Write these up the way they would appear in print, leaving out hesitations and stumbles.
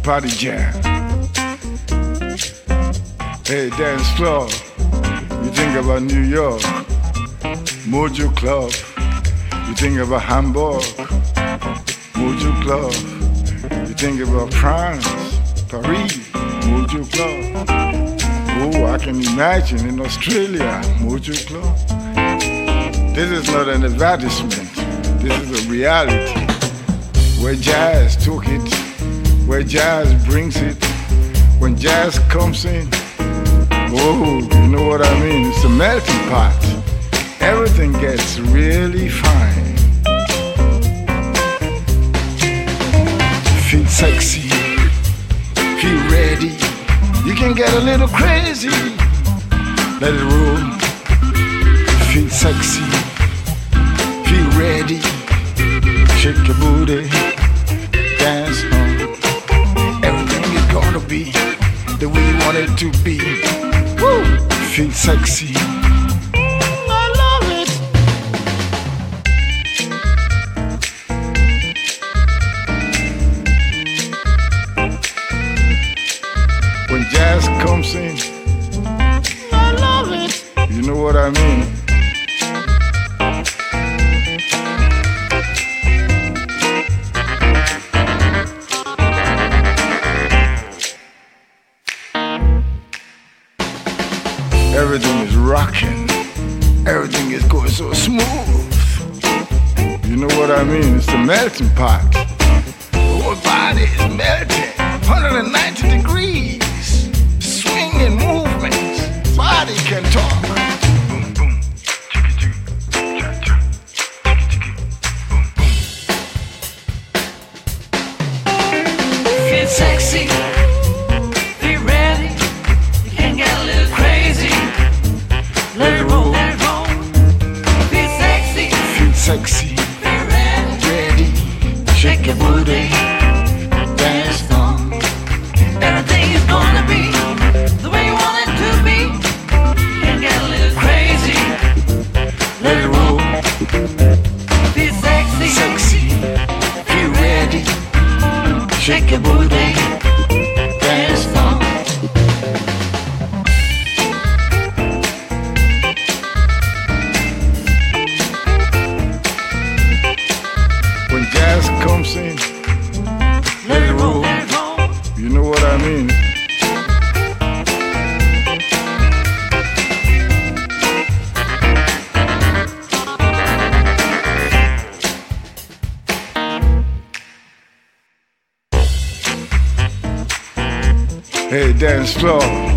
party jam. Hey, dance floor, you think about New York, Mojo Club. You think about Hamburg, Mojo Club. You think about France, Paris, Mojo Club. Oh, I can imagine in Australia, Mojo Club. This is not an advertisement. This is a reality. Where jazz took it, where jazz brings it. When jazz comes in, oh, you know what I mean? It's a melting pot. Everything gets really fine. Feel sexy, feel ready. You can get a little crazy. Let it roll. Feel sexy, feel ready. Shake your booty, dance on. Everything is gonna be the way you want it to be. Woo! Feel sexy. I love it. When jazz comes in, I love it. You know what I mean? Everything is rocking. Everything is going so smooth. You know what I mean? It's a melting pot. The whole body is melting. 190 degrees. Swinging movements. Body can talk. Boom, boom. Cha-cha. Feel sexy. Be ready. You can get a little crazy. Let it roll, let it roll. Feel sexy, feel sexy. Be ready, Shake your booty, dance on. Everything is gonna be the way you want it to be. You can get a little crazy. Let it roll. Feel sexy, Sexy, feel ready. Shake your booty, dance on. When jazz comes in, let it roll, let it roll. you know what I mean? Hey, dance floor.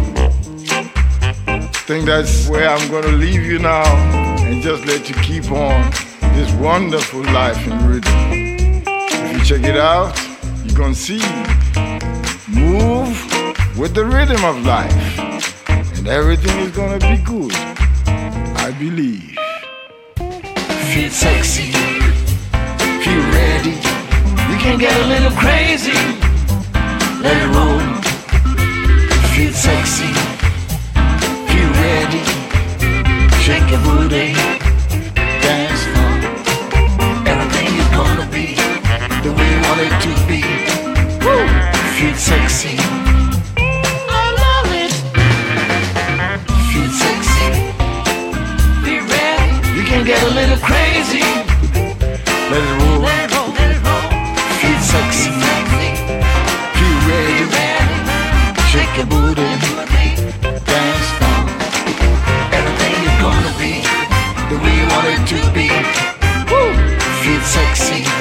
Think that's where I'm gonna leave you now and just let you keep on this wonderful life in rhythm. If you check it out, you're gonna see. Move with the rhythm of life, and everything is gonna be good. I believe. Feel sexy, Feel ready. you can get a little crazy. Let it roll. Feel sexy. Feel ready. Shake your booty. Dance on. Everything is gonna be The way you want it to be. Woo! Feel sexy. I love it. Feel sexy. Be ready. You can get a little crazy. Let it roll. Let it roll, let it roll. Feel sexy. Sexy. Feel Be ready. ready. Shake your booty. Booty. Dance on. Everything is gonna be the way you want it to be. Woo! Feel sexy.